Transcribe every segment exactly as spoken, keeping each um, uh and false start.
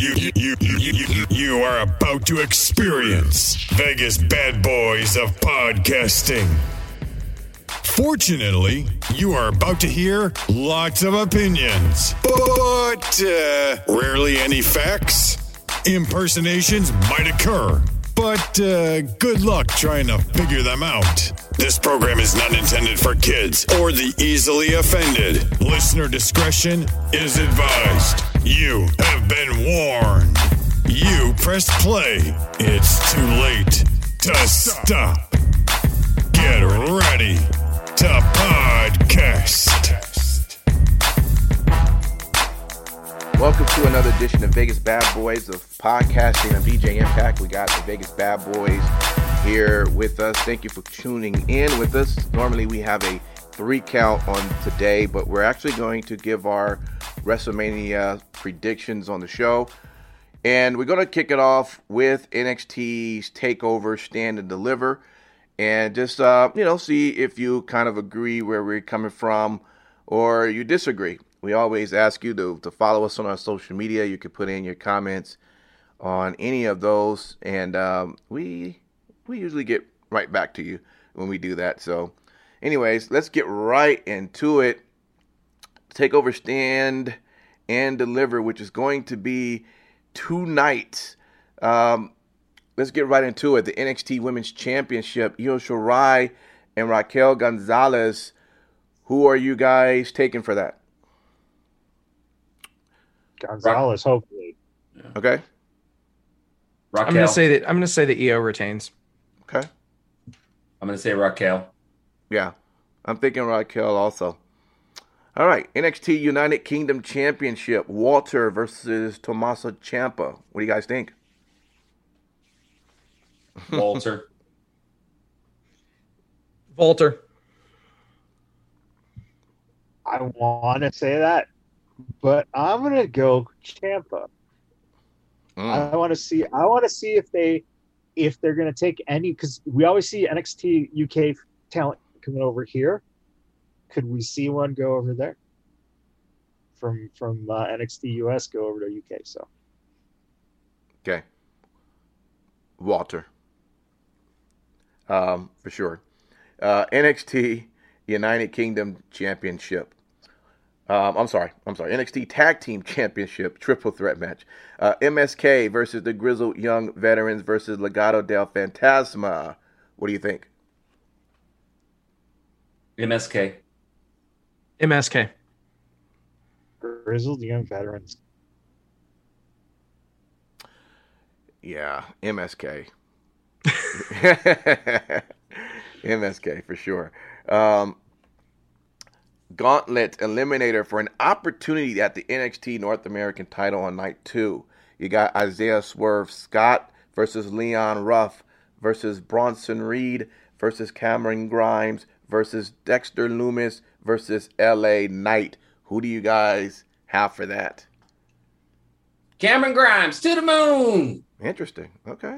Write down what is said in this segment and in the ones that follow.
You, you, you, you, you are about to experience Vegas bad boys of podcasting. Fortunately, you are about to hear lots of opinions, but uh, rarely any facts. Impersonations might occur, but uh, good luck trying to figure them out. This program is not intended for kids or the easily offended. Listener discretion is advised. You have been warned. You pressed play. It's too late to stop. Get ready to podcast. Welcome to another edition of Vegas Bad Boys of Podcasting on V J Impact. We got the Vegas Bad Boys here with us. Thank you for tuning in with us. Normally we have a three count on today, but we're actually going to give our WrestleMania predictions on the show. And we're going to kick it off with N X T's TakeOver Stand and Deliver. And just, uh, you know, see if you kind of agree where we're coming from or you disagree. We always ask you to, to follow us on our social media. You can put in your comments on any of those. And um, we we usually get right back to you when we do that. So anyways, let's get right into it. TakeOver Stand and Deliver, which is going to be two nights. Um, let's get right into it. The N X T Women's Championship, Io Shirai and Raquel Gonzalez. Who are you guys taking for that? Gonzalez, hopefully. Okay. Raquel. I'm gonna say that I'm gonna say that Io retains. Okay. I'm gonna say Raquel. Yeah, I'm thinking Raquel also. All right, N X T United Kingdom Championship, Walter versus Tommaso Ciampa. What do you guys think? Walter. Walter. I want to say that, but I'm gonna go Ciampa. Mm. I want to see. I want to see if they, if they're gonna take any, because we always see N X T U K talent coming over here. Could we see one go over there? From from uh, N X T U S go over to U K. So. Okay. Walter. Um, for sure. Uh, N X T United Kingdom Championship. Um, I'm sorry. I'm sorry. N X T Tag Team Championship triple threat match. Uh, M S K versus the Grizzled Young Veterans versus Legado del Fantasma. What do you think? M S K. M S K. Grizzled Young Veterans. Yeah, M S K. M S K for sure. Um, Gauntlet Eliminator for an opportunity at the N X T North American title on night two. You got Isaiah Swerve Scott versus Leon Ruff versus Bronson Reed versus Cameron Grimes versus Dexter Lumis versus L A Knight. Who do you guys have for that? Cameron Grimes to the moon. Interesting. Okay.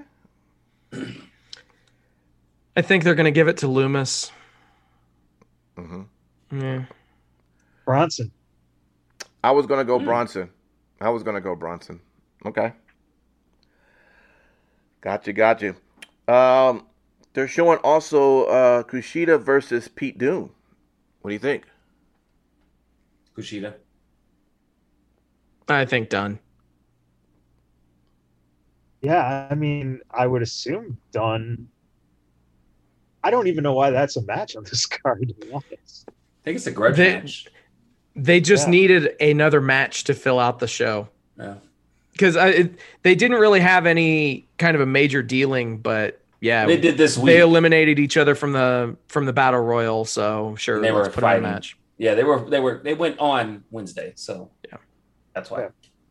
I think they're gonna give it to Loomis. Mm-hmm. Yeah. Bronson. I was going to go Bronson. I was going to go Bronson. Okay. Gotcha, gotcha. Um, they're showing also uh, Kushida versus Pete Dunne. What do you think? Kushida. I think done. Yeah, I mean, I would assume done. I don't even know why that's a match on this card, to be honest. I think it's a grudge They- match. They just Yeah. needed another match to fill out the show Yeah. because they didn't really have any kind of a major dealing, but yeah, They did this week. they eliminated each other from the from the battle royal. So sure, And they let's were put on a fighting. match. Yeah, they were. They were. They went on Wednesday, so Yeah. that's why. Yeah.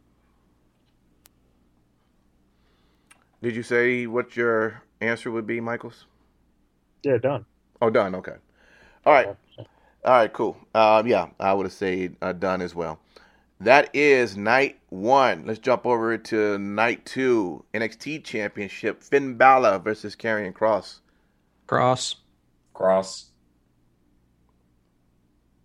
Did you say what your answer would be, Michaels? Yeah, done. Oh, done. Okay. All right. All right, cool. Uh, yeah, I would have said uh, done as well. That is night one. Let's jump over to night two. N X T Championship. Finn Balor versus Karrion Kross. Cross. Cross.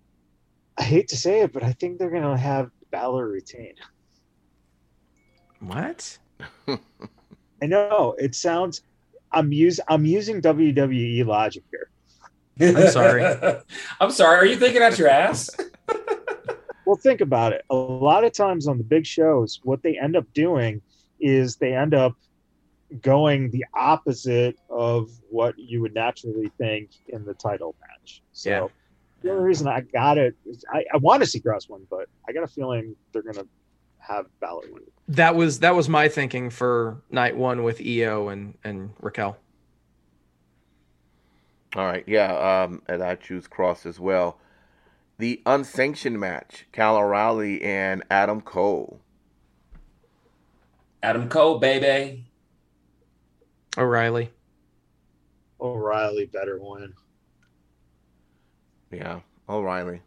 I hate to say it, but I think they're going to have Balor retain. What? I know it sounds. I'm using I'm using W W E logic here. I'm sorry. I'm sorry. Are you thinking out your ass? Well, think about it. A lot of times on the big shows, what they end up doing is they end up going the opposite of what you would naturally think in the title match. So Yeah. the only reason I got it is I, I want to see Cross win, but I got a feeling they're gonna have Balor win. That was that was my thinking for night one with E O and and Raquel. All right, yeah, um, and I choose Cross as well. The unsanctioned match, Kyle O'Reilly and Adam Cole. Adam Cole, baby. O'Reilly. O'Reilly better win. Yeah, O'Reilly.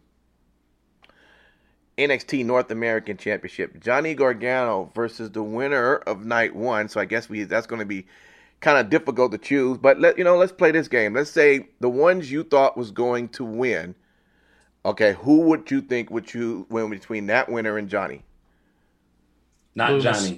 N X T North American Championship, Johnny Gargano versus the winner of night one. So I guess we that's going to be kind of difficult to choose. But let you know, let's play this game. Let's say the ones you thought was going to win. Okay, who would you think would you win between that winner and Johnny? Not Loomis. Johnny.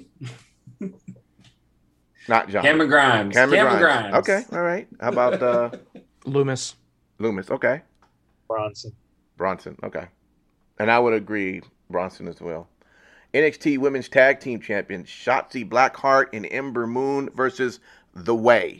Not Johnny. Cameron Grimes. Cameron, Cameron Grimes. Grimes. Okay, all right. How about uh, Loomis. Loomis? Okay. Bronson. Bronson. Okay. And I would agree, Bronson as well. N X T Women's Tag Team Champion, Shotzi Blackheart and Ember Moon versus The Way.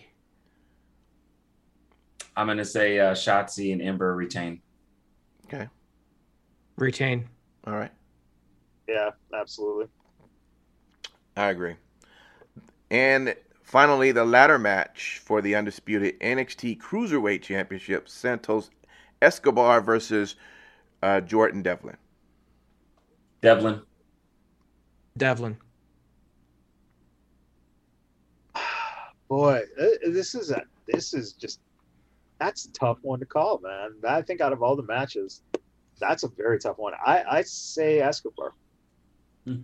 I'm going to say uh, Shotzi and Ember retain. Okay. Retain. All right. Yeah, absolutely. I agree. And finally, the ladder match for the undisputed N X T Cruiserweight Championship, Santos Escobar versus uh, Jordan Devlin. Devlin. Devlin. Boy, this is a this is just that's a tough one to call, man. I think out of all the matches, that's a very tough one. I I say Escobar. Hmm.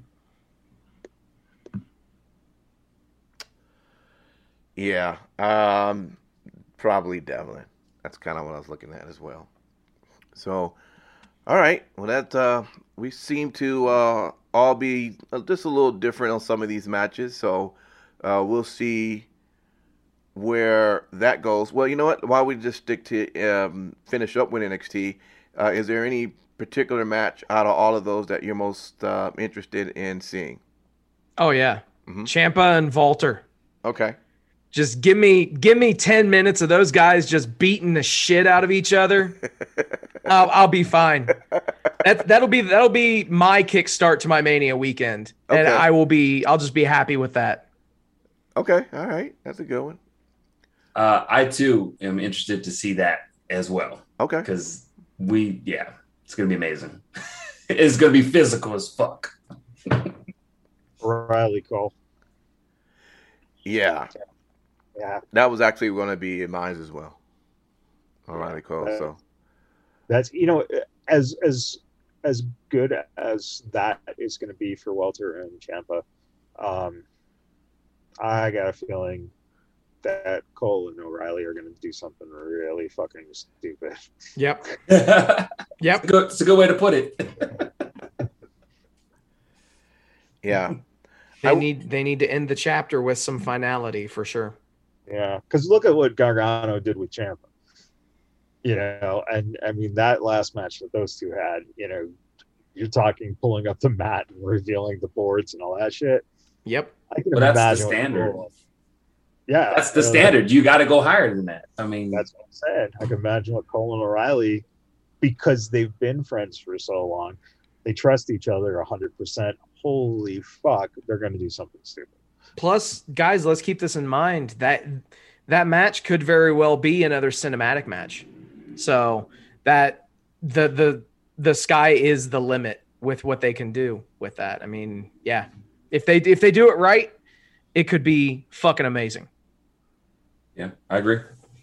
Yeah, um, probably Devlin. That's kind of what I was looking at as well. So, all right. Well, that uh, we seem to uh, all be just a little different on some of these matches. So uh, we'll see where that goes. Well, you know what? While we just stick to um, finish up with N X T, uh, is there any particular match out of all of those that you're most uh, interested in seeing? Oh yeah. Mhm. Ciampa and Walter. Okay. Just give me give me ten minutes of those guys just beating the shit out of each other. I'll, I'll be fine. That that'll be that'll be my kickstart to my Mania weekend, and Okay. I will be. I'll just be happy with that. Okay. All right. That's a good one. Uh, I, too, am interested to see that as well. Okay. Because we, yeah, it's going to be amazing. It's going to be physical as fuck. Riley Cole. Yeah. Yeah, That was actually going to be in mine as well. O'Reilly Cole. Uh, So that's you know as as as good as that is going to be for Welter and Ciampa. Um, I got a feeling that Cole and O'Reilly are going to do something really fucking stupid. Yep. It's Yep. a good- it's a good way to put it. yeah. They I- need they need to end the chapter with some finality for sure. Yeah, because look at what Gargano did with Ciampa. You know, and I mean that last match that those two had. You know, you're talking pulling up the mat and revealing the boards and all that shit. Yep. I can Well, that's the imagine what standard. Cole- Yeah, That's the you know, standard. You got to go higher than that. I mean, That's what I'm saying. I can imagine what Cole and O'Reilly, because they've been friends for so long, they trust each other one hundred percent. Holy fuck, they're going to do something stupid. Plus, guys, let's keep this in mind that that match could very well be another cinematic match. So that the the the sky is the limit with what they can do with that. I mean, yeah, if they if they do it right, it could be fucking amazing. yeah, I agree.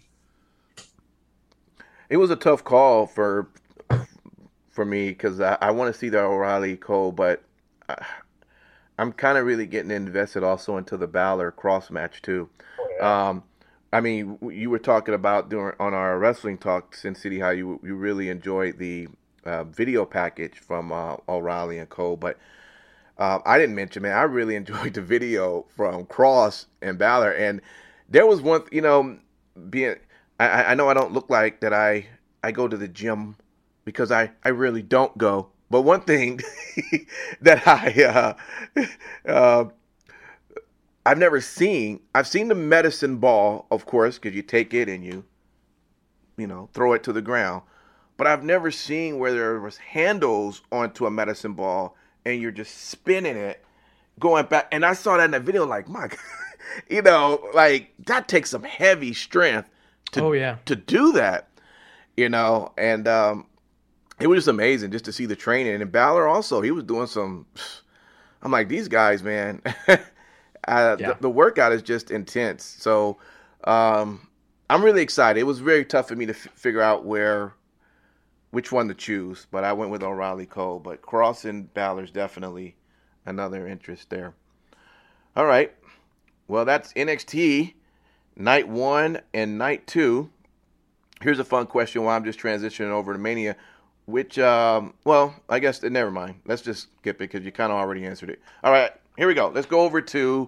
It was a tough call for for me because I, I want to see the O'Reilly Cole, but I, I'm kind of really getting invested also into the Balor cross match too. Um, I mean, you were talking about during on our wrestling talk, Sin City, how you you really enjoyed the uh, video package from uh, O'Reilly and Cole, but Uh, I didn't mention, man, I really enjoyed the video from Cross and Balor. And there was one, you know, being, I, I know I don't look like that I, I go to the gym because I, I really don't go. But one thing that I, uh, uh, I've never seen, I've seen the medicine ball, of course, because you take it and you, you know, throw it to the ground. But I've never seen where there was handles onto a medicine ball and you're just spinning it, going back. And I saw that in the video, like, my God, you know, like that takes some heavy strength to, oh, yeah. to do that, you know. And um, it was just amazing just to see the training. And Balor also, he was doing some, I'm like, these guys, man, uh, yeah. the, the workout is just intense. So um, I'm really excited. It was very tough for me to f- figure out where, which one to choose, but I went with O'Reilly Cole. But Cross and Balor's definitely another interest there. All right. Well, that's N X T night one and night two. Here's a fun question while I'm just transitioning over to Mania. Which, um, well, I guess, never mind. Let's just skip it because you kind of already answered it. All right. Here we go. Let's go over to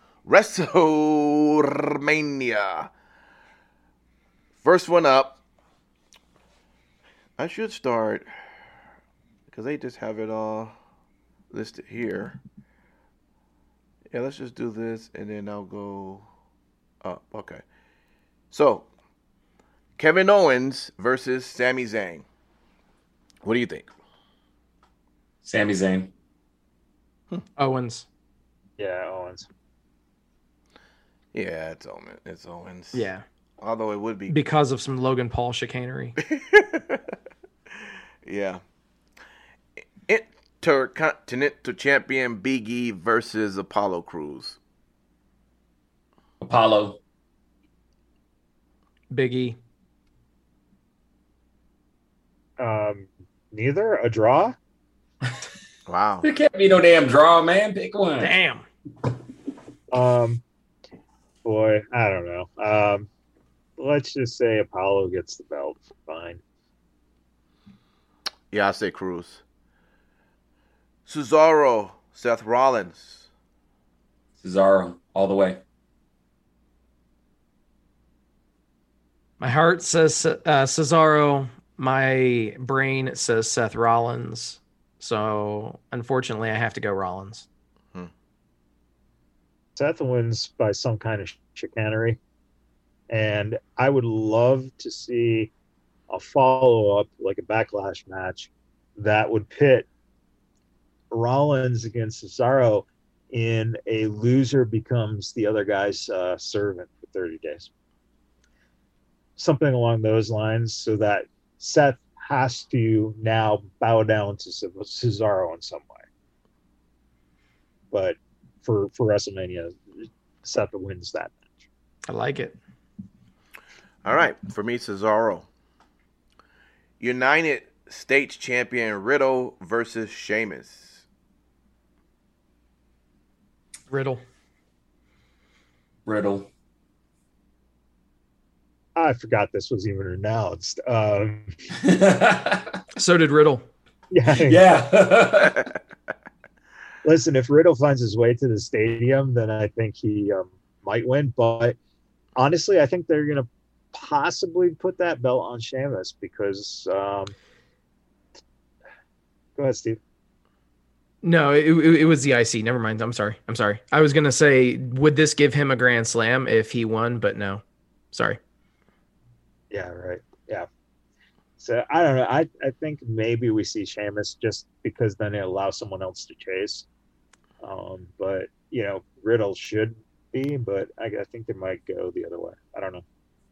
WrestleMania. First one up. I should start because they just have it all listed here. Yeah, let's just do this and then I'll go up. Okay. So, Kevin Owens versus Sami Zayn. What do you think? Sami Zayn. Hmm. Owens. Yeah, Owens. Yeah, it's Owens. It's Owens. Yeah. Although it would be because of some Logan Paul chicanery. Yeah. Intercontinental Champion Big E versus Apollo Crews. Apollo. Big E. Um, neither? A draw? Wow. There can't be no damn draw, man. Pick one. Damn. Um, boy, I don't know. Um, let's just say Apollo gets the belt. Fine. Yeah, I say Cruz. Cesaro, Seth Rollins. Cesaro, all the way. My heart says uh, Cesaro. My brain says Seth Rollins. So, unfortunately, I have to go Rollins. Hmm. Seth wins by some kind of chicanery. And I would love to see a follow-up, like a backlash match, that would pit Rollins against Cesaro in a loser becomes the other guy's uh, servant for thirty days. Something along those lines, so that Seth has to now bow down to Cesaro in some way. But for, for WrestleMania, Seth wins that match. I like it. All right, for me, Cesaro. United States Champion Riddle versus Sheamus. Riddle. Riddle. I forgot this was even announced. Um, so did Riddle. Yeah. Yeah. Listen, if Riddle finds his way to the stadium, then I think he um, might win. But honestly, I think they're going to possibly put that belt on Sheamus because um... go ahead, Steve. No, it, it, it was the I C. Never mind. I'm sorry. I'm sorry. I was going to say, would this give him a grand slam if he won? But no. Sorry. Yeah, right. Yeah. So I don't know. I, I think maybe we see Sheamus just because then it allows someone else to chase. Um, but, you know, Riddle should be, but I, I think they might go the other way. I don't know.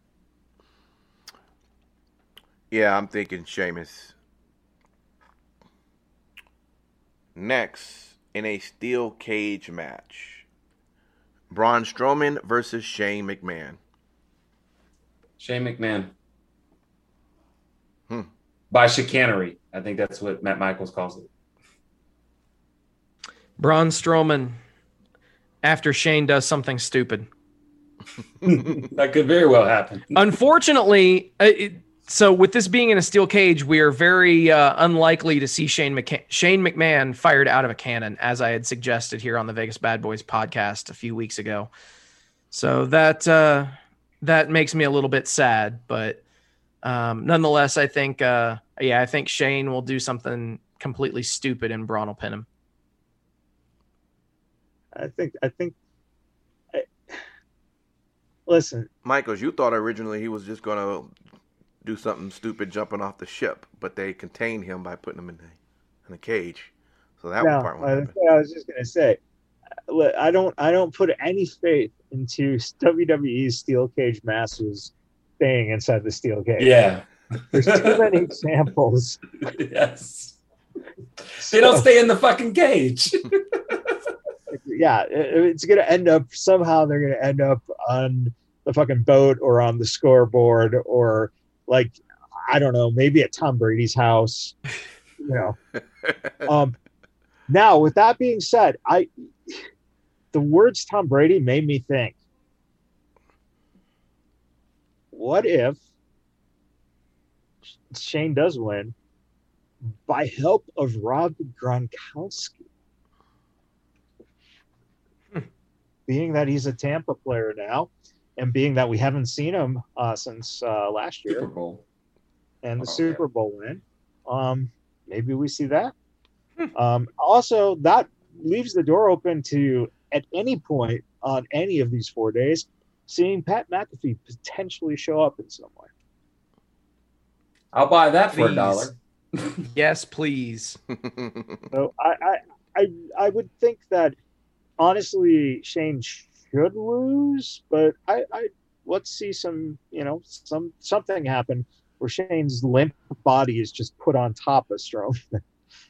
Yeah, I'm thinking Sheamus. Next, in a steel cage match, Braun Strowman versus Shane McMahon. Shane McMahon. Hmm. By chicanery. I think that's what Matt Michaels calls it. Braun Strowman after Shane does something stupid. That could very well happen. Unfortunately, it, so with this being in a steel cage, we are very uh, unlikely to see Shane McCa- Shane McMahon fired out of a cannon, as I had suggested here on the Vegas Bad Boys podcast a few weeks ago. So that uh, that makes me a little bit sad, but um, nonetheless, I think uh, yeah, I think Shane will do something completely stupid and Braun will pin him. I think I think. I, listen, Michaels, you thought originally he was just gonna do something stupid jumping off the ship, but they contained him by putting him in a, in a cage. So that no, part won't I, happen. I was just gonna say, I don't I don't put any faith into W W E's steel cage masters staying inside the steel cage. Yeah. There's too many examples. Yes. They don't stay in the fucking cage. Yeah, it, it's gonna end up somehow. They're gonna end up on the fucking boat or on the scoreboard or like I don't know, maybe at Tom Brady's house. You know. Um. Now, with that being said, I the words Tom Brady made me think. What if Shane does win by help of Rob Gronkowski? Hmm. Being that he's a Tampa player now, and being that we haven't seen him uh, since uh, last year, Super Bowl. and the Oh, Super yeah. Bowl win, um, maybe we see that. Um, also, that leaves the door open to, at any point on any of these four days, seeing Pat McAfee potentially show up in some way. I'll buy that for Please. a dollar. Yes, please. So I, I, I, I would think that honestly, Shane should lose, but I, I let's see some, you know, some something happen where Shane's limp body is just put on top of Strowman.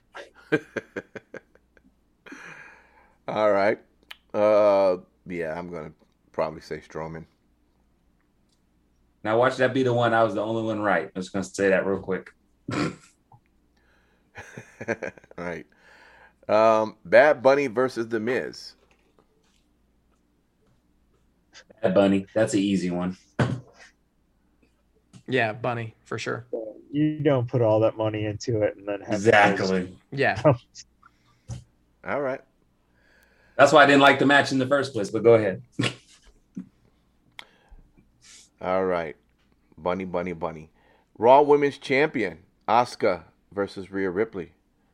All right. Uh, yeah, I'm gonna probably say Strowman. Now watch that be the one. I was the only one right. I'm just gonna say that real quick. All right. Um, Bad Bunny versus The Miz. Bad Bunny. That's an easy one. Yeah, Bunny for sure. You don't put all that money into it and then have Exactly. Yeah. All right. That's why I didn't like the match in the first place, but go ahead. All right. Bunny, Bunny, Bunny. Raw Women's Champion, Asuka versus Rhea Ripley.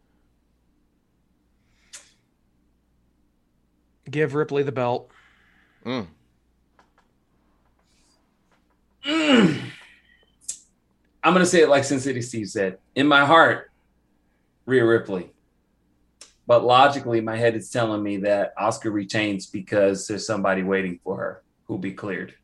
Give Ripley the belt. Mm. Mm. I'm going to say it like Sin City Steve said. In my heart, Rhea Ripley. But logically, my head is telling me that Asuka retains because there's somebody waiting for her who'll be cleared.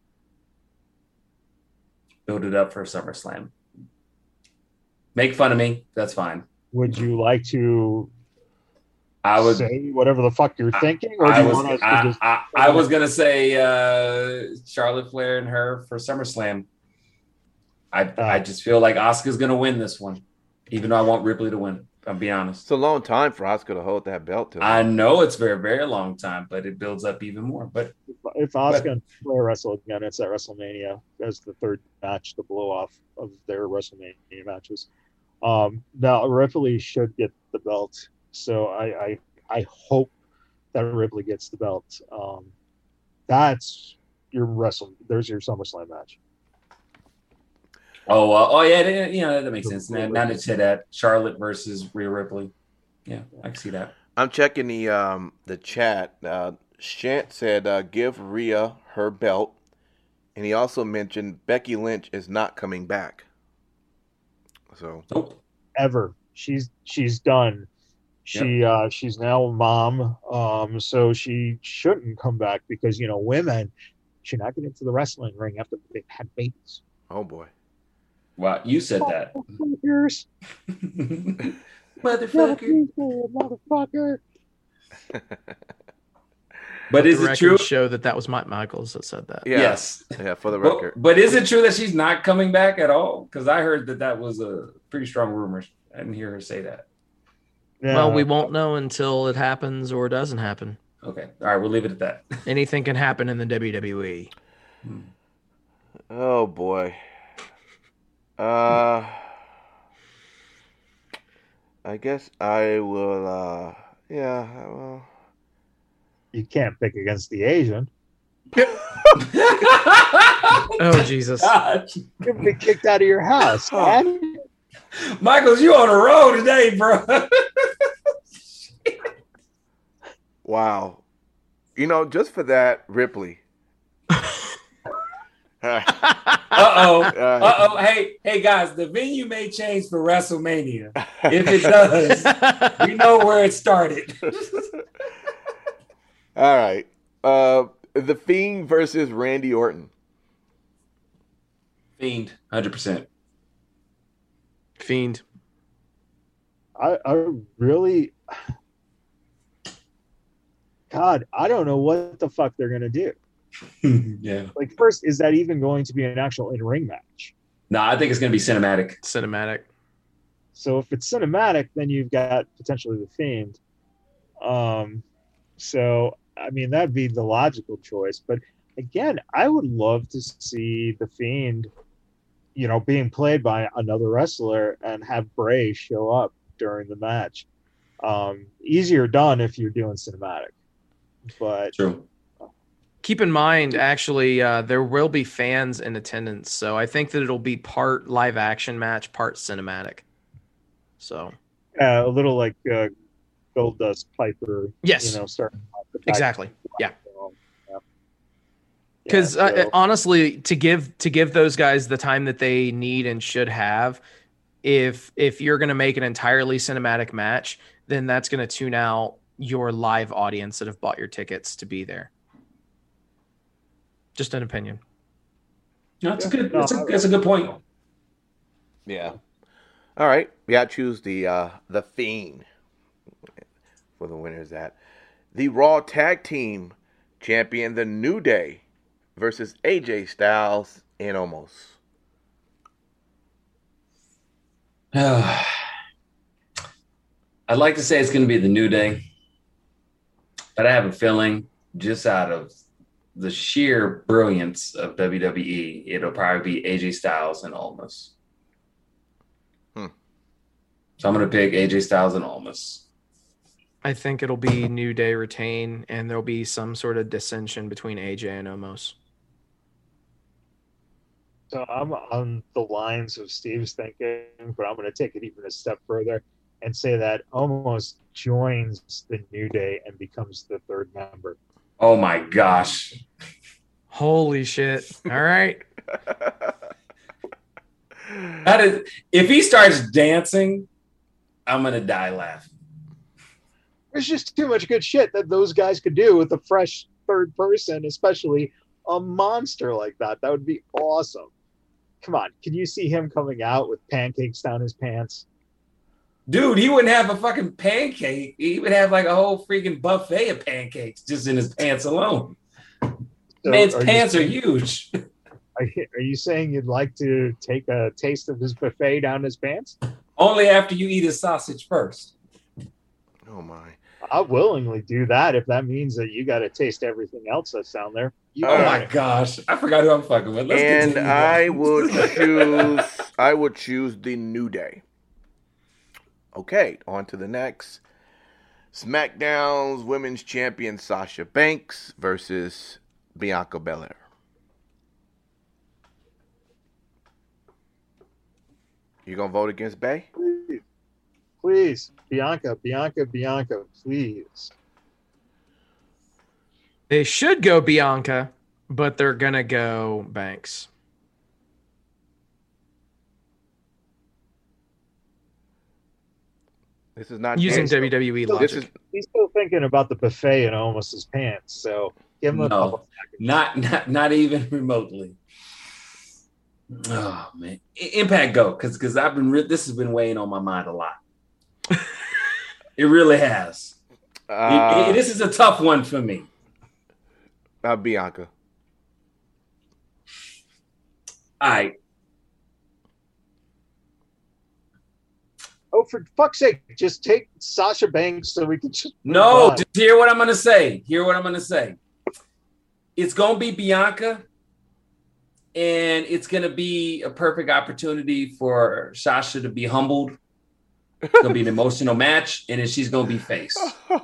Build it up for SummerSlam. Make fun of me. That's fine. Would you like to I would. say whatever the fuck you're I- thinking, or do I you was, want us to I, just? I, I was gonna say uh, Charlotte Flair and her for SummerSlam. I Uh, I just feel like Asuka's gonna win this one, even though I want Ripley to win. I'll be honest. It's a long time for Asuka to hold that belt to. I know it's very very long time, but it builds up even more. But If Asuka and Flair wrestle again, it's at WrestleMania as the third match, the blow off of their WrestleMania matches. Um, now Ripley should get the belt, so I I, I hope that Ripley gets the belt. Um, that's your wrestle. There's your SummerSlam match. oh uh, oh yeah, that- you know that makes sense. Now, now that you said that, Charlotte versus Rhea Ripley. Yeah, I can see that. I'm checking the um the chat. Uh, Shant said, uh, "Give Rhea her belt," and he also mentioned Becky Lynch is not coming back. So Nope. Ever. She's she's done. She uh she's now a mom. Um so she shouldn't come back because you know women should not get into the wrestling ring after they've had babies. oh boy. Wow, you said that. Motherfuckers. Motherfucker. Motherfucker. But is the it true? records show that that was Mike Michaels that said that. Yeah. Yes. Yeah, for the But, record. but is it true that she's not coming back at all? Because I heard that that was a pretty strong rumor. I didn't hear her say that. Yeah. Well, we won't know until it happens or doesn't happen. Okay. All right. We'll leave it at that. Anything can happen in the W W E. Oh boy. Uh, I guess I will. Uh, yeah. Well, You can't pick against the Asian. Oh Jesus! God. You're gonna be kicked out of your house, man. Michaels, you on the road today, bro. wow. You know, just for that, Ripley. Uh oh. Uh oh. Hey, hey guys, the venue may change for WrestleMania. If it does, we know where it started. All right. Uh, The Fiend versus Randy Orton. Fiend, one hundred percent. Fiend. I, I really, God, I don't know what the fuck they're gonna do. Yeah. Like, first, is that even going to be an actual in-ring match? No, I think it's going to be cinematic. Cinematic. So if it's cinematic, then you've got potentially the Fiend. Um, so I mean that'd be the logical choice. But again, I would love to see the Fiend, you know, being played by another wrestler and have Bray show up during the match. Um, easier done if you're doing cinematic, but True. Keep in mind, actually, uh, there will be fans in attendance, so I think that it'll be part live action match, part cinematic. So, uh, a little like uh, Goldust Piper. Yes. You know, starting off the back. exactly, yeah. Yeah. Because Yeah, uh, so- honestly, to give to give those guys the time that they need and should have, if if you're going to make an entirely cinematic match, then that's going to tune out your live audience that have bought your tickets to be there. Just an opinion. No, that's a Yeah. good. No, That's a, I- that's a good point. Yeah. All right. We got to choose the uh, the Fiend for the winners. That the Raw Tag Team Champion, the New Day, versus A J Styles and Omos. I'd like to say it's going to be the New Day, but I have a feeling just out of the sheer brilliance of W W E, it'll probably be A J Styles and Almas. Hmm. So I'm going to pick A J Styles and Almas. I think it'll be New Day retain, and there'll be some sort of dissension between A J and Omos. So I'm on the lines of Steve's thinking, but I'm going to take it even a step further and say that Omos joins the New Day and becomes the third member. Oh my gosh. Holy shit. All right. That is, if he starts dancing, I'm going to die laughing. There's just too much good shit that those guys could do with a fresh third person, especially a monster like that. That would be awesome. Come on. Can you see him coming out with pancakes down his pants? Dude, he wouldn't have a fucking pancake. He would have like a whole freaking buffet of pancakes just in his pants alone. So Man's are you pants are saying- huge. Are you, are you saying you'd like to take a taste of his buffet down his pants? Only after you eat his sausage first. Oh my. I'll willingly do that if that means that you got to taste everything else that's down there. You Oh All my right. gosh. I forgot who I'm fucking with. Let's And continue. I would choose I would choose the New Day. Okay, on to the next. SmackDown's Women's Champion Sasha Banks versus Bianca Belair. You gonna vote against Bay? Please, please, Bianca, Bianca, Bianca, please. They should go Bianca, but they're going to go Banks. This is not Using James. W W E So logic. This is He's still thinking about the buffet in Omos's pants, so give him a No. couple seconds. Not, not, not even remotely. Oh man, I- Impact go because because I've been re- this has been weighing on my mind a lot. It really has. It- uh, it- this is a tough one for me. uh, Bianca. All right, Oh, for fuck's sake, just take Sasha Banks so we can just move no, on. just hear what I'm gonna say. Hear what I'm gonna say. It's gonna be Bianca, and it's going to be a perfect opportunity for Sasha to be humbled. It's going to be an emotional match, and then she's going to be face.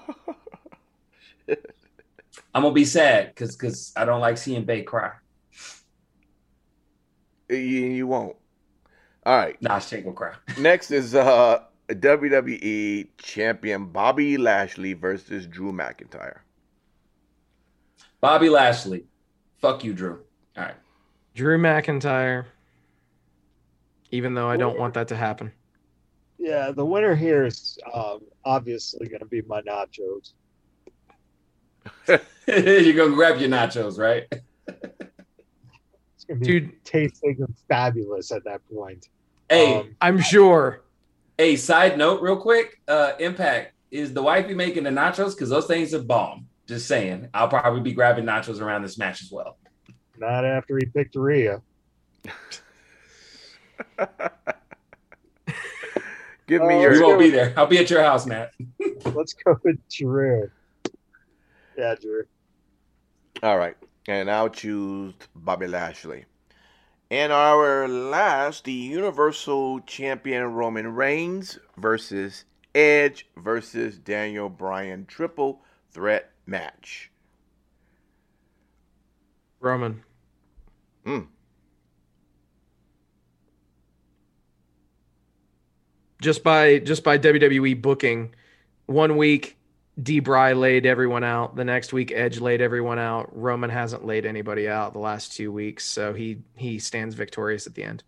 I'm going to be sad because because I don't like seeing Bae cry. You, you won't. All right. Nah, she ain't going to cry. Next is uh, W W E champion Bobby Lashley versus Drew McIntyre. Bobby Lashley. Fuck you, Drew. All right. Drew McIntyre. Even though I don't want that to happen. Yeah, the winner here is um, obviously going to be my nachos. You're going to grab your nachos, right? It's going to be Dude. tasting fabulous at that point. Hey, Um, I'm sure. hey, side note real quick. Uh, Impact, is the wifey making the nachos? Because those things are bomb. Just saying. I'll probably be grabbing nachos around this match as well. Not after he picked Rhea. Give me Uh, your. We let's won't go- be there. I'll be at your house, Matt. Let's go with Drew. Yeah, Drew. All right, and I'll choose Bobby Lashley. And our last, the Universal Champion Roman Reigns versus Edge versus Daniel Bryan triple threat match. Roman. Mm. Just by just by W W E booking, one week D-Bry laid everyone out. The next week Edge laid everyone out. Roman hasn't laid anybody out the last two weeks, so he he stands victorious at the end.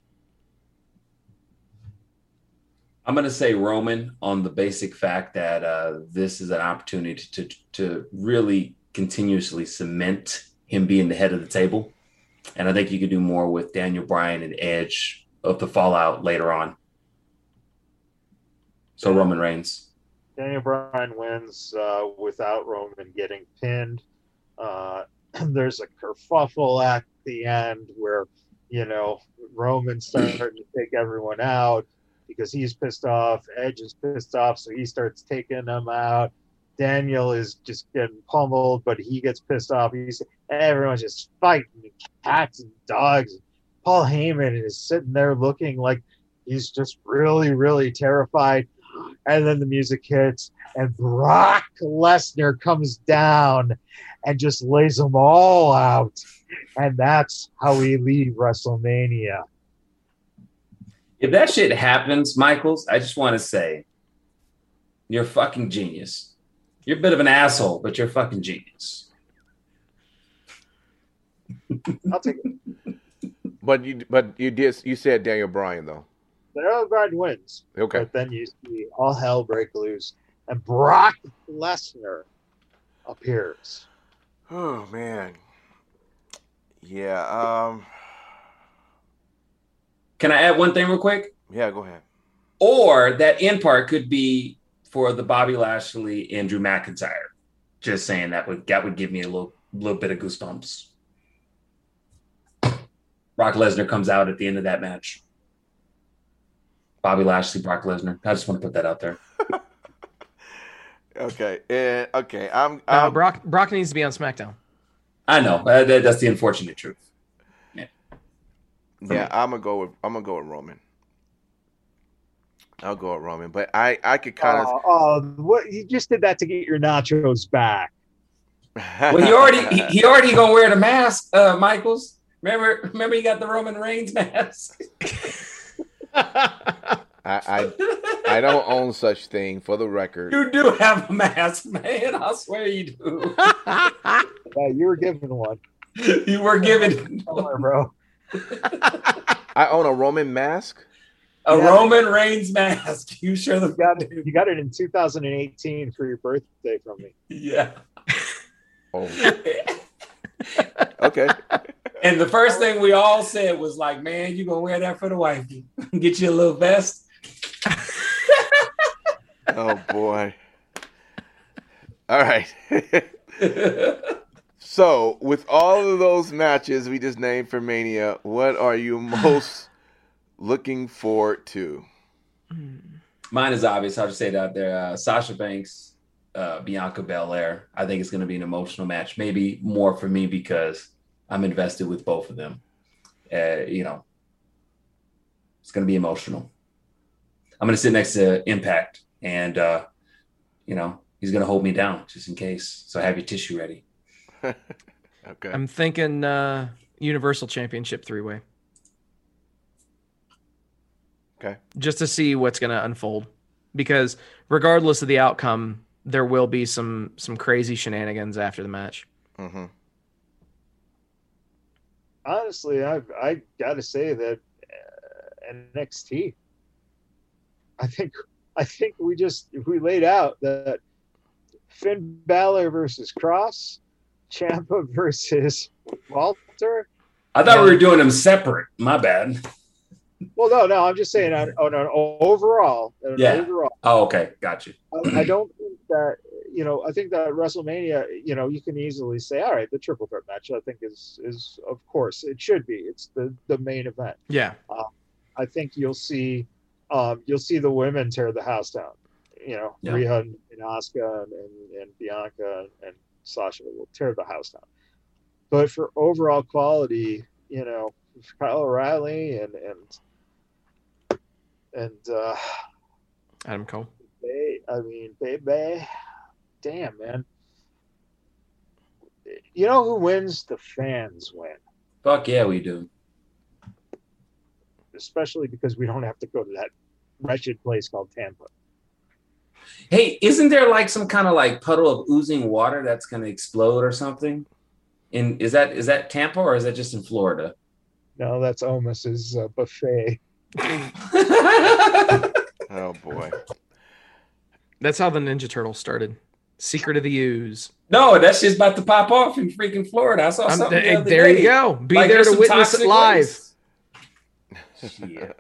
I'm going to say Roman on the basic fact that uh, this is an opportunity to to really continuously cement him being the head of the table. And I think you could do more with Daniel Bryan and Edge of the fallout later on. So Roman Reigns. Daniel Bryan wins uh, without Roman getting pinned. Uh, there's a kerfuffle at the end where, you know, Roman's starting to take everyone out because he's pissed off. Edge is pissed off, so he starts taking them out. Daniel is just getting pummeled, but he gets pissed off. He's everyone's just fighting, cats and dogs. Paul Heyman is sitting there looking like he's just really, really terrified. And then the music hits, and Brock Lesnar comes down and just lays them all out. And that's how we leave WrestleMania. If that shit happens, Michaels, I just want to say you're a fucking genius. You're a bit of an asshole, but you're a fucking genius. I'll take it. But you, but you did. You said Daniel Bryan though. Daniel Bryan wins. Okay. But then you see all hell break loose, and Brock Lesnar appears. Oh man. Yeah. Um. Can I add one thing real quick? Yeah. Go ahead. Or that end part could be for the Bobby Lashley and Drew McIntyre. Just saying that would that would give me a little little bit of goosebumps. Brock Lesnar comes out at the end of that match. Bobby Lashley, Brock Lesnar. I just want to put that out there. Okay. And okay. I'm. Uh, I'm Brock Brock needs to be on SmackDown. I know. Uh, that, that's the unfortunate truth. yeah. me. I'm gonna go with. I'm gonna go with Roman. I'll go with Roman, but I. I could kind of. Oh, oh, what you just did that to get your nachos back. Well, he already he, he already gonna wear the mask, uh, Michaels. Remember, remember, he got the Roman Reigns mask. I, I I don't own such thing, for the record. You do have a mask, man. I swear you do. Yeah, you were given one. You were given Somewhere, bro. I own a Roman mask. a Yeah. Roman Reigns mask. You sure the You got it. You got it in two thousand eighteen for your birthday from me. Yeah. Oh, okay. And the first thing we all said was like, man, you gonna wear that for the wifey. Get you a little vest. Oh boy. All right. So, with all of those matches we just named for Mania, what are you most looking forward to? Mine is obvious. I'll just say it out there. Uh, Sasha Banks, uh, Bianca Belair. I think it's going to be an emotional match. Maybe more for me because I'm invested with both of them. uh, you know, it's going to be emotional. I'm going to sit next to Impact, and, uh, you know, he's going to hold me down just in case. So have your tissue ready. Okay. I'm thinking uh, Universal Championship three-way. Okay. Just to see what's going to unfold. Because regardless of the outcome, there will be some some crazy shenanigans after the match. Mm-hmm. Honestly, I I got to say that uh, N X T. I think I think we just we laid out that Finn Balor versus Cross, Ciampa versus Walter. I thought we were doing them separate. My bad. Well, no, no, I'm just saying on, on an overall. On Yeah. Overall, Oh, okay. Got you. I, I don't think that, you know, I think that WrestleMania, you know, you can easily say, all right, the triple threat match, I think is, is of course, it should be. It's the, the main event. Yeah. Uh, I think you'll see, um, you'll see the women tear the house down. You know, Yeah. Rhea and, and Asuka and, and, and Bianca and Sasha will tear the house down. But for overall quality, you know, Kyle O'Reilly and and and uh, Adam Cole. Bay, I mean, baby, damn man. You know who wins? The fans win, Fuck yeah, we do. especially because we don't have to go to that wretched place called Tampa. Hey, isn't there like some kind of like puddle of oozing water that's going to explode or something? In is that is that Tampa or is that just in Florida? No, that's Omos's uh, buffet. Oh boy. That's how the Ninja Turtles started. Secret of the Ooze. No, that's just about to pop off in freaking Florida. I saw Um, something. th- the other there day. you go. Be Like, there there's to some witness it toxic live. waste. Shit.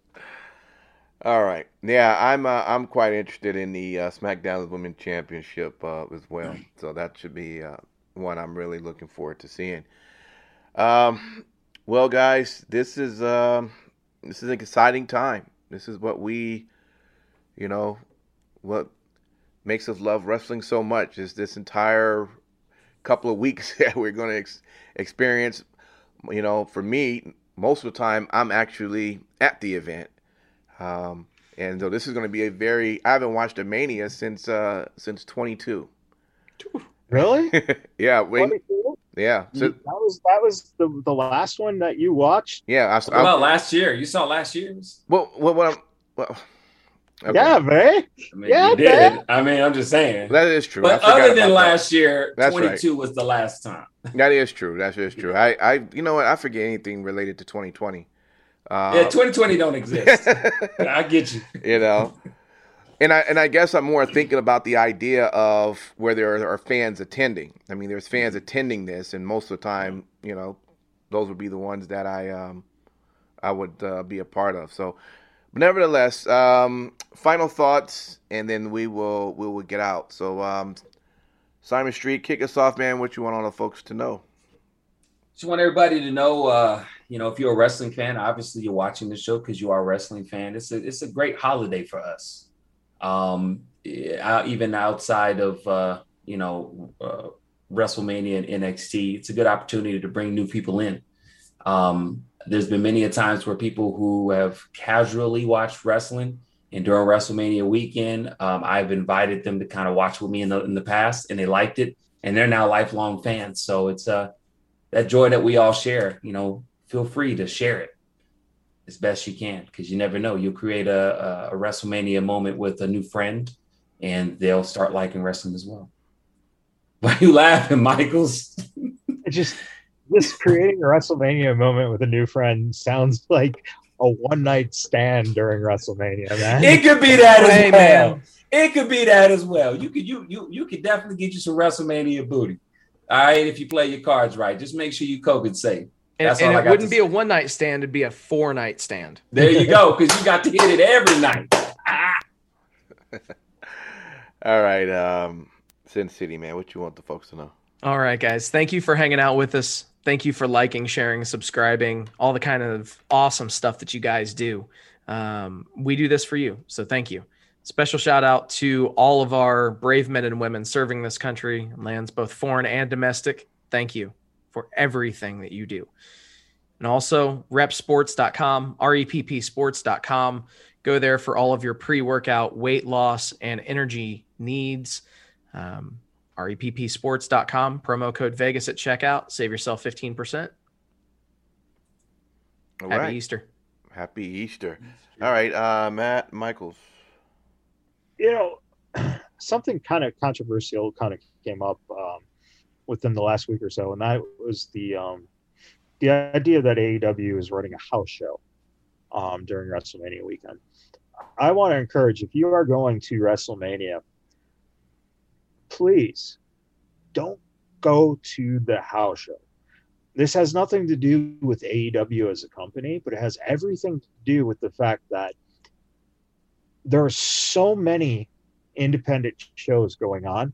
All right. Yeah, I'm uh, I'm quite interested in the uh, SmackDown Women's Championship uh, as well. So that should be uh, one I'm really looking forward to seeing. Um, well, guys, this is um, this is an exciting time. This is what we, you know, what makes us love wrestling so much is this entire couple of weeks that we're going to ex- experience. You know, for me, most of the time, I'm actually at the event. Um, and so this is going to be a very, I haven't watched a Mania since, uh, since twenty-two. Really? Yeah. Wait, twenty-two? yeah. So, that was that was the the last one that you watched. yeah. I, What I, about last year? You saw last year's? well, what, what I'm, well, okay. Yeah, man. I mean, Yeah, you did. man. I mean, I'm just saying. That is true. I But forgot other than about last year, That's twenty-two was the last time. that. That is true. That is true. I, I, you know what? I forget anything related to twenty twenty. Uh, Yeah, twenty twenty don't exist. I get you. you know, and I and I guess I'm more thinking about the idea of where there are fans attending. I mean, there's fans attending this, and most of the time, you know, those would be the ones that I um I would uh, be a part of. So, nevertheless, um, final thoughts, and then we will we will get out. So, um, Simon Street, kick us off, man. What you want all the folks to know? Just want everybody to know, uh, you know, if you're a wrestling fan, obviously you're watching the show because you are a wrestling fan. It's a it's a great holiday for us. Um, yeah, even outside of uh, you know uh, WrestleMania and N X T, it's a good opportunity to bring new people in. Um, there's been many a times where people who have casually watched wrestling, and during WrestleMania weekend, um, I've invited them to kind of watch with me in the in the past, and they liked it, and they're now lifelong fans. So it's uh that joy that we all share. You know, feel free to share it as best you can, because you never know. You'll create a, a, a WrestleMania moment with a new friend, and they'll start liking wrestling as well. Why are you laughing, Michaels? It just this creating a WrestleMania moment with a new friend sounds like a one night stand during WrestleMania, man. It could be that as Hey, well. man. It could be that as well. You could you you you could definitely get you some WrestleMania booty. All right, if you play your cards right, just make sure you COVID safe. And, That's and all I it got wouldn't to be say. a one night stand, it'd be a four night stand. There you go, because you got to hit it every night. Ah. All right, um, Sin City, man. What you want the folks to know? All right, guys. Thank you for hanging out with us. Thank you for liking, sharing, subscribing, all the kind of awesome stuff that you guys do. Um, we do this for you, so thank you. Special shout out to all of our brave men and women serving this country, lands both foreign and domestic. Thank you for everything that you do. And also rep sports dot com, R E P P sports dot com. Go there for all of your pre-workout weight loss and energy needs. Um, R E P P sports dot com, promo code Vegas at checkout. Save yourself fifteen percent. All Happy right. Easter. Happy Easter. All right, uh, Matt Michaels. You know, something kind of controversial kind of came up um, within the last week or so, and that was the um, the idea that A E W is running a house show um, during WrestleMania weekend. I want to encourage, if you are going to WrestleMania, please don't go to the house show. This has nothing to do with A E W as a company, but it has everything to do with the fact that there are so many independent shows going on,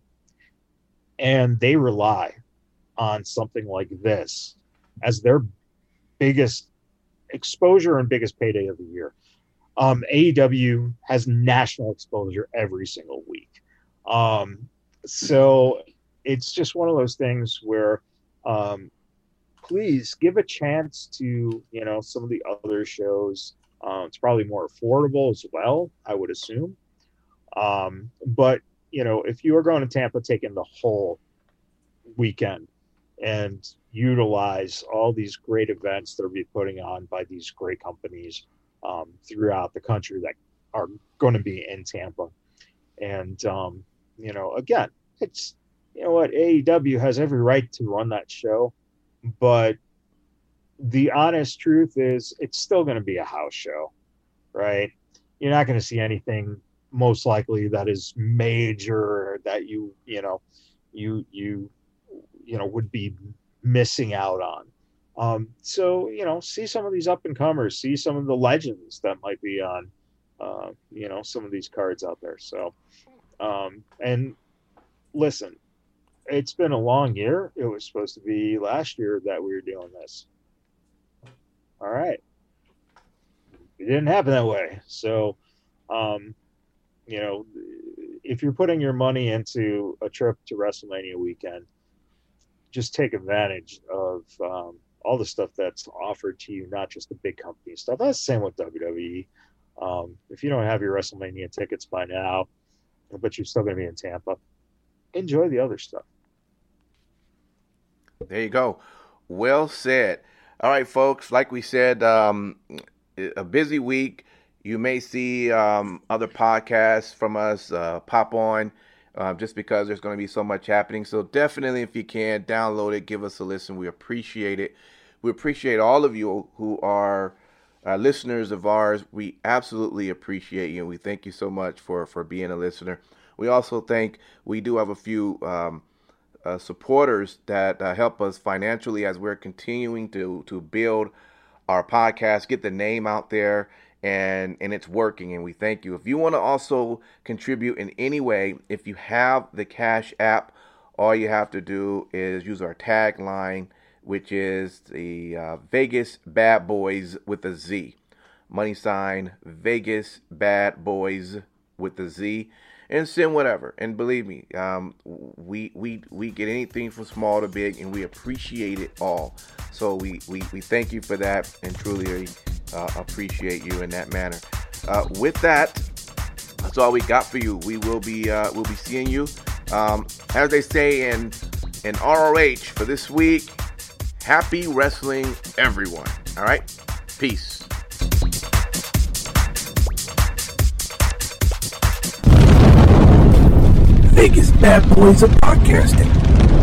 and they rely on something like this as their biggest exposure and biggest payday of the year. Um, A E W has national exposure every single week. Um, so it's just one of those things where um, please give a chance to, you know, some of the other shows. Uh, it's probably more affordable as well, I would assume. Um, but, you know, if you are going to Tampa, take in the whole weekend and utilize all these great events that are being putting on by these great companies um, throughout the country that are going to be in Tampa. And, um, you know, again, it's, you know what, A E W has every right to run that show, but the honest truth is it's still going to be a house show, right? You're not going to see anything most likely that is major that you, you know, you, you, you know, would be missing out on. Um, so, you know, see some of these up and comers, see some of the legends that might be on, uh, you know, some of these cards out there. So, um, and listen, it's been a long year. It was supposed to be last year that we were doing this. All right. It didn't happen that way. So, um, you know, if you're putting your money into a trip to WrestleMania weekend, just take advantage of um, all the stuff that's offered to you, not just the big company stuff. That's the same with W W E. Um, if you don't have your WrestleMania tickets by now, but you're still going to be in Tampa, enjoy the other stuff. There you go. Well said. All right, folks, like we said, um, a busy week. You may see um, other podcasts from us uh, pop on uh, just because there's going to be so much happening. So definitely, if you can, download it, give us a listen. We appreciate it. We appreciate all of you who are uh, listeners of ours. We absolutely appreciate you. We thank you so much for, for being a listener. We also think we do have a few um, uh, supporters that uh, help us financially as we're continuing to, to build our podcast, get the name out there, and, and it's working, and we thank you. If you want to also contribute in any way, if you have the Cash App, all you have to do is use our tagline, which is the uh, Vegas Bad Boys with a Z. Money sign, Vegas Bad Boys with a Z. And send whatever. And believe me, um, we we we get anything from small to big, and we appreciate it all. So we we, we thank you for that, and truly uh, appreciate you in that manner. Uh, with that, that's all we got for you. We will be uh, we'll be seeing you, um, as they say in in R R H for this week. Happy wrestling, everyone. All right, peace. Vegas Bad Boys of Podcasting.